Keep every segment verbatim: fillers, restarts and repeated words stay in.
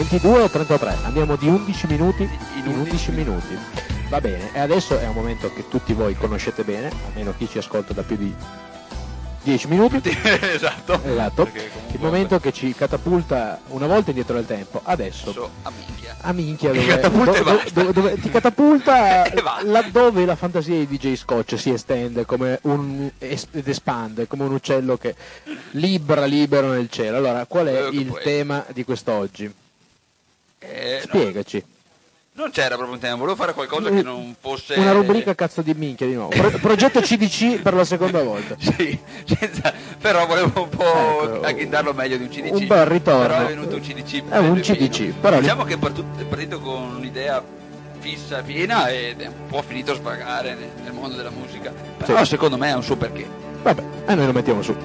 ventidue e trentatré, andiamo di undici minuti in in undici minuti. Va bene, e adesso è un momento che tutti voi conoscete bene, almeno chi ci ascolta da più di dieci minuti. Esatto. Esatto. Comunque... Il momento che ci catapulta una volta indietro nel tempo, adesso So, a minchia. a minchia, Ti dove, catapulta e dove- basta. dove- dove- ti catapulta E basta. laddove la fantasia di D J Scotch si estende come un es- ed espande come un uccello che libera libero nel cielo. Allora, qual è Quello che il puoi. tema di quest'oggi? Eh, no, Spiegaci. non c'era proprio un tema, volevo fare qualcosa che non fosse... Una rubrica cazzo di minchia di nuovo. Pro- progetto C D C per la seconda volta. Sì, senza... però volevo un po' Ecco, agghindarlo meglio di un C D C. un bel ritorno. Però è venuto un C D C. È un bello C D C, pieno. però- Diciamo che è partito, è partito con un'idea fissa, piena, ed è un po' finito a svagare nel, nel mondo della musica. Però Sì. secondo me ha un suo perché. Vabbè, e noi lo mettiamo su.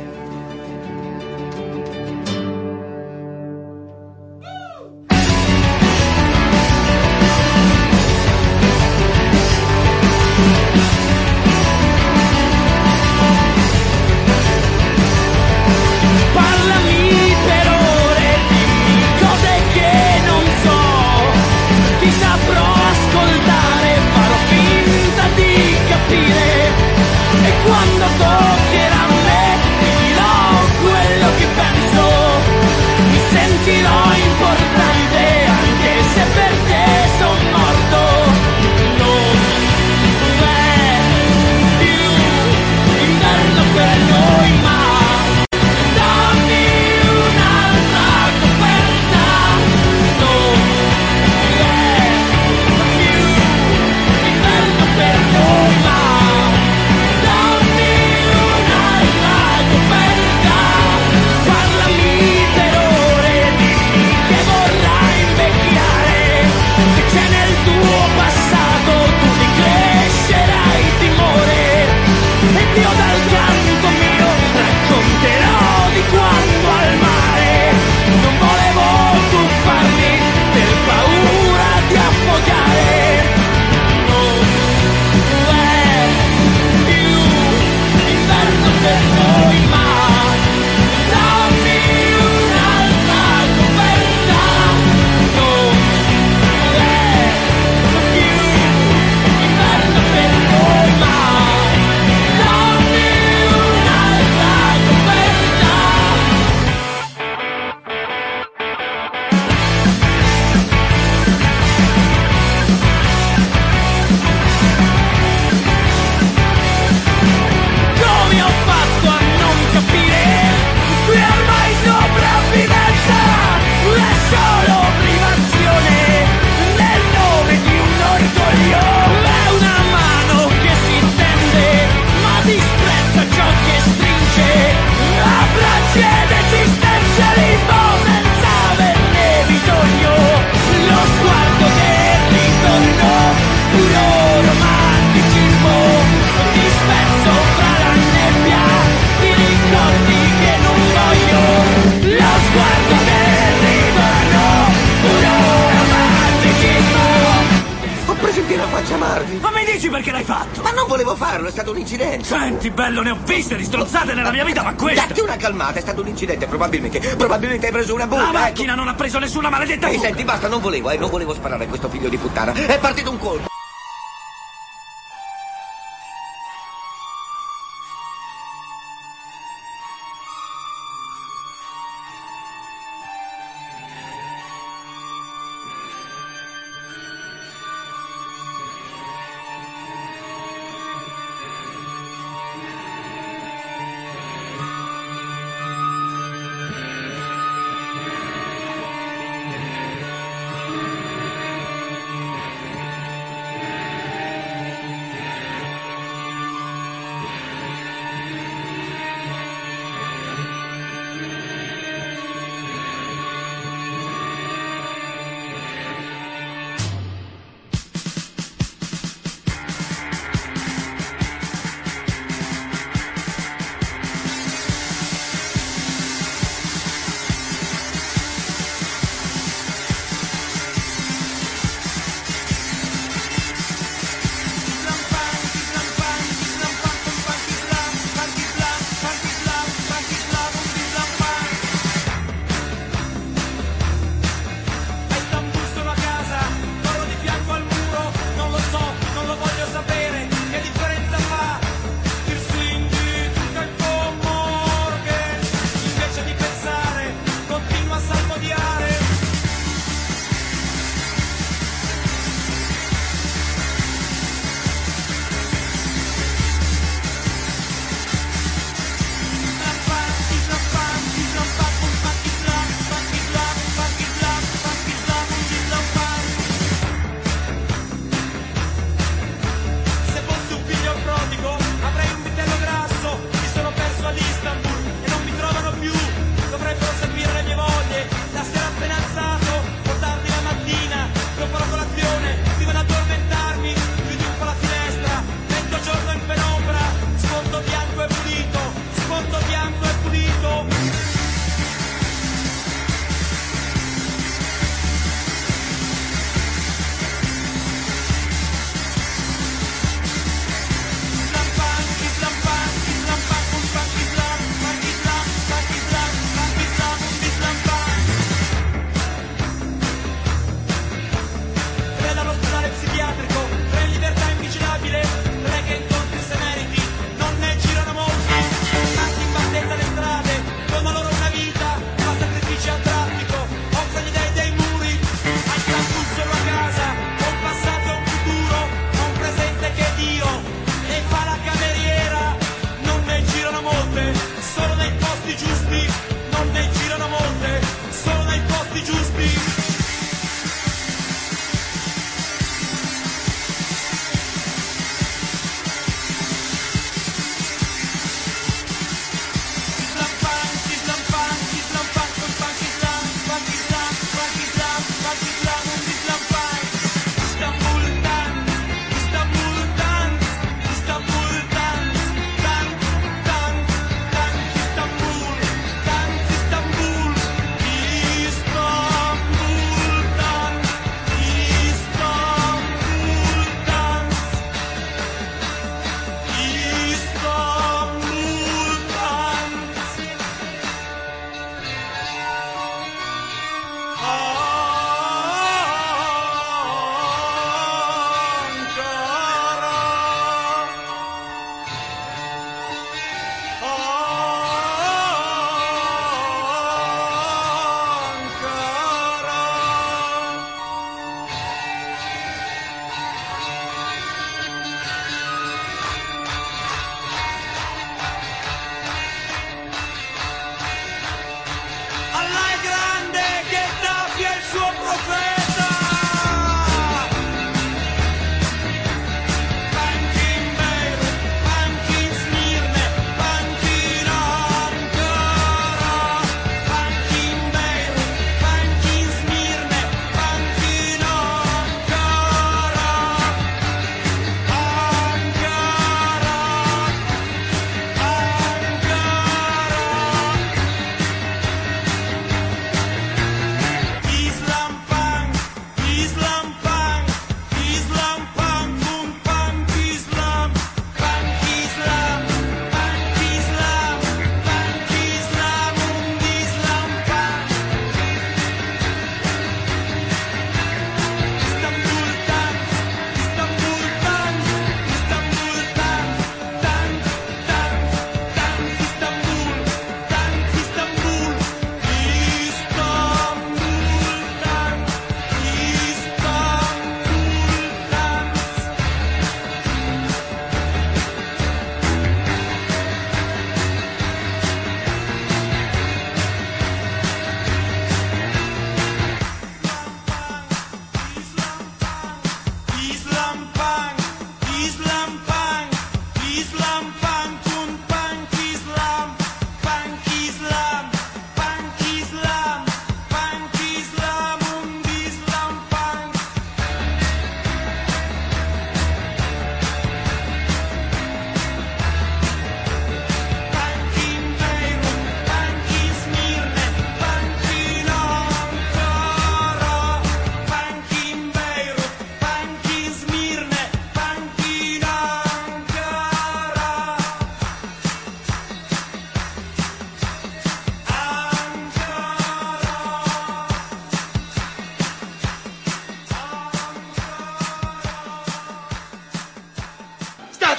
Parlami per ore, dimmi cose che non so. Ti saprò ascoltare, farò finta di capire. E quando toccherà a me, ti dirò quello che penso. Mi sentirò importante, anche se per te son morto. Non è più inverno per noi, ma dammi un'altra coperta. Non è più inverno per noi, ma dammi un'altra coperta. Parlami per ore, dimmi che vorrai invecchiare, che c'è nel tuo passato, tu ti crescerai timore. E io dal canto mio racconterò di quanto al mare non volevo tuffarmi per paura di affogare. Non è più inverno per noi, ma dammi un'altra coperta. Non è più inverno per noi, ma dammi un'altra coperta. Come ho fatto a non capire? Qui ormai sopravvivenza è solo privazione nel nome di un orgoglio. È una mano che si tende ma disprezza ciò che stringe. Abbracci ed esistenzialismo senza averne bisogno. Lo sguardo del ritorno, puro romanticismo, disperso fra la nebbia di ricordi che non voglio. Lo sguardo del ritorno, puro romanticismo. Ho preso in piena faccia Marvin. Ma mi dici perché l'hai fatto? Ma non volevo farlo, è stato un incidente. Senti, bello, ne ho viste di stronzate nella mia vita, ma questa... Datti una calmata, è stato un incidente, probabilmente. Probabilmente hai preso una buca. La ecco. macchina non ha preso nessuna maledetta Ehi, buca. senti, basta, non volevo, eh, non volevo sparare a questo figlio di puttana. È partito un colpo.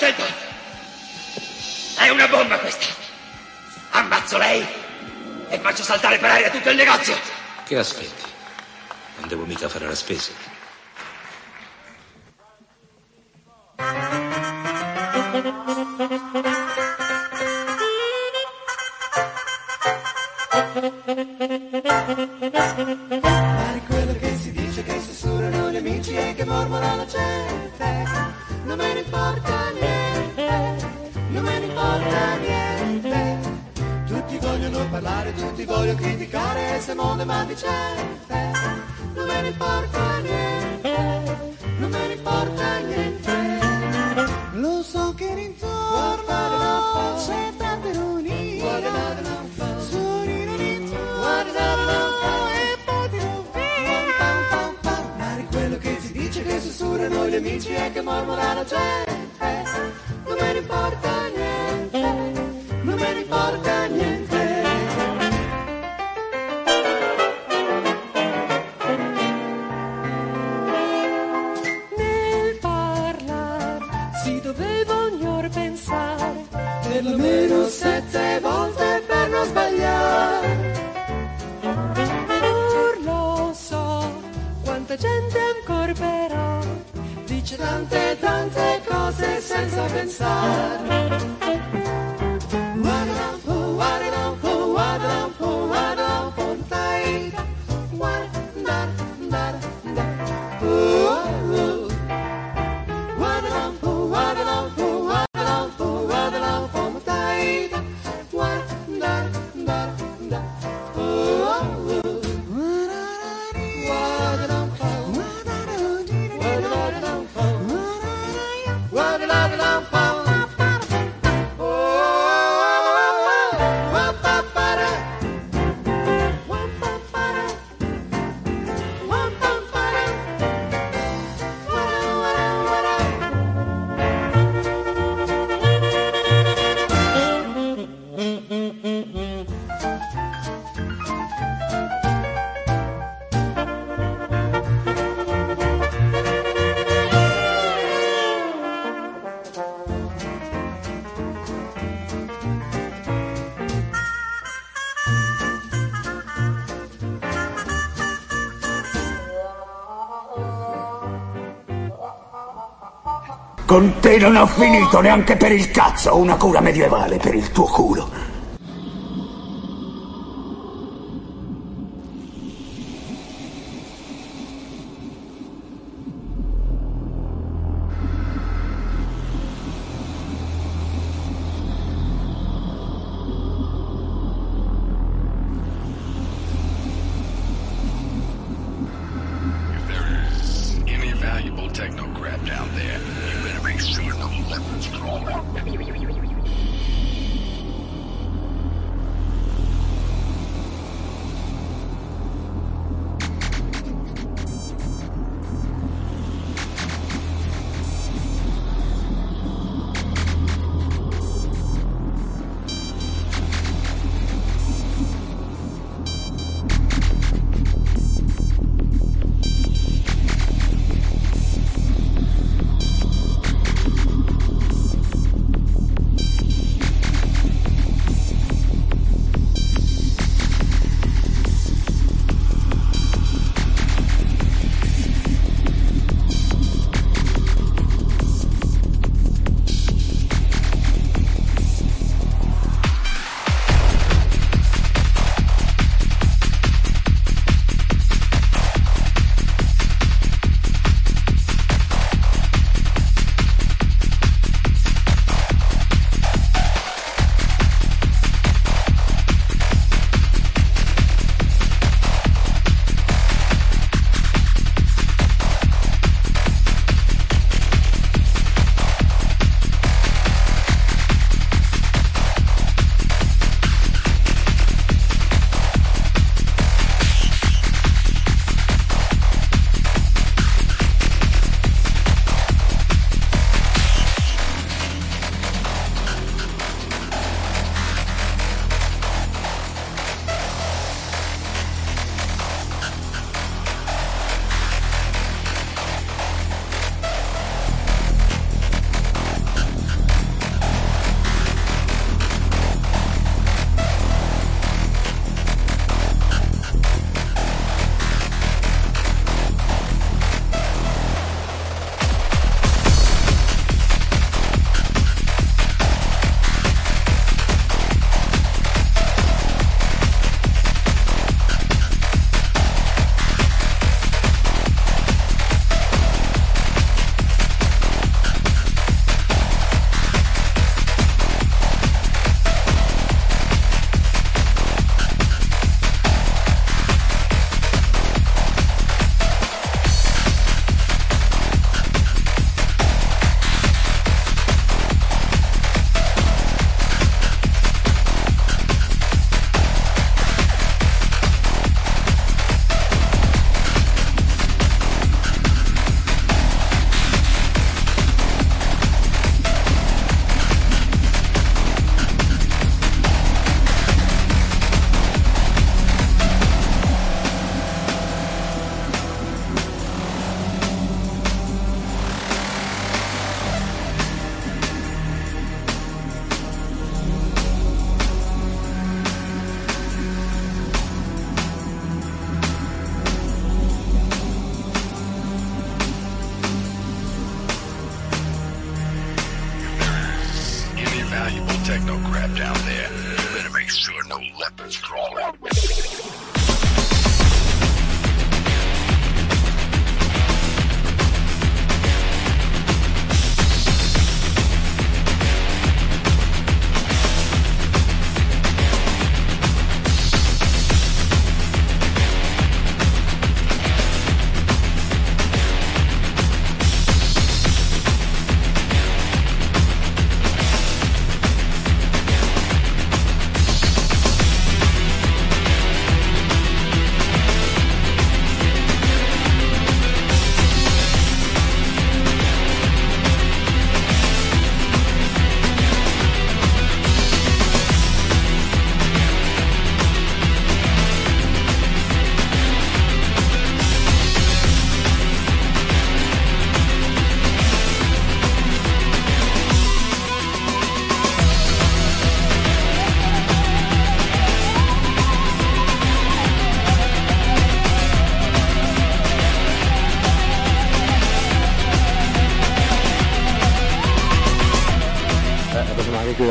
sento! È una bomba questa! Ammazzo lei e faccio saltare per aria tutto il negozio! Che aspetti? Non devo mica fare la spesa. Pare quello che si dice, che sussurrano gli amici e che mormora la gente. Non me ne importa niente, non me ne importa niente. Tutti vogliono parlare, tutti vogliono criticare, se mondo è maledicente. Non me ne importa niente, non me ne importa niente. Lo so che intorno c'è tanta ironia, sorrido l'intorno e poi ti rovina. Mare quello che si dice, che sussurrano gli amici e che mormora la gente. Non me ne importa niente, non me ne importa niente. Nel parlar si doveva ognor pensare perlomeno sette volte per non sbagliare. Or lo so, quanta gente ancora però dice tante tante cose senza pensare. Con te non ho finito neanche per il cazzo, una cura medievale per il tuo culo.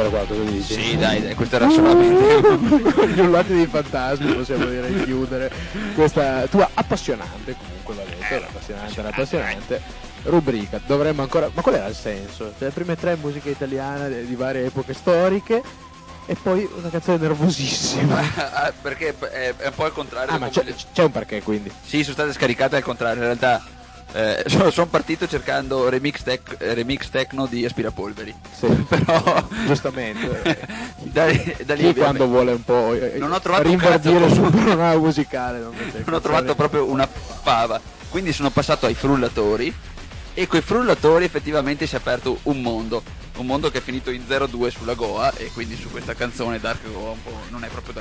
zero quattro, quindi dici? Sì, dai, dai, questo era solamente Gli urlati dei fantasmi, possiamo dire, chiudere questa tua appassionante, comunque va detto, era appassionante, era appassionante rubrica. Dovremmo ancora, ma qual era il senso? Cioè, le prime tre musiche italiane di varie epoche storiche e poi una canzone nervosissima. Ah, perché è, è un po' al contrario. Ah, ma c'è, c'è un perché, quindi? Sì, sono state scaricate al contrario, in realtà eh, sono, sono partito cercando remix, tec, remix techno di Aspirapolveri. Sì, però giustamente. da, da lì Chi quando vuole un po' non ho trovato rinverdire un sul cazzo. panorama musicale, non, non ho trovato proprio una fava, quindi sono passato ai frullatori e coi frullatori effettivamente si è aperto un mondo un mondo che è finito in zero due sulla Goa, e quindi su questa canzone Dark Goa un po' non è proprio da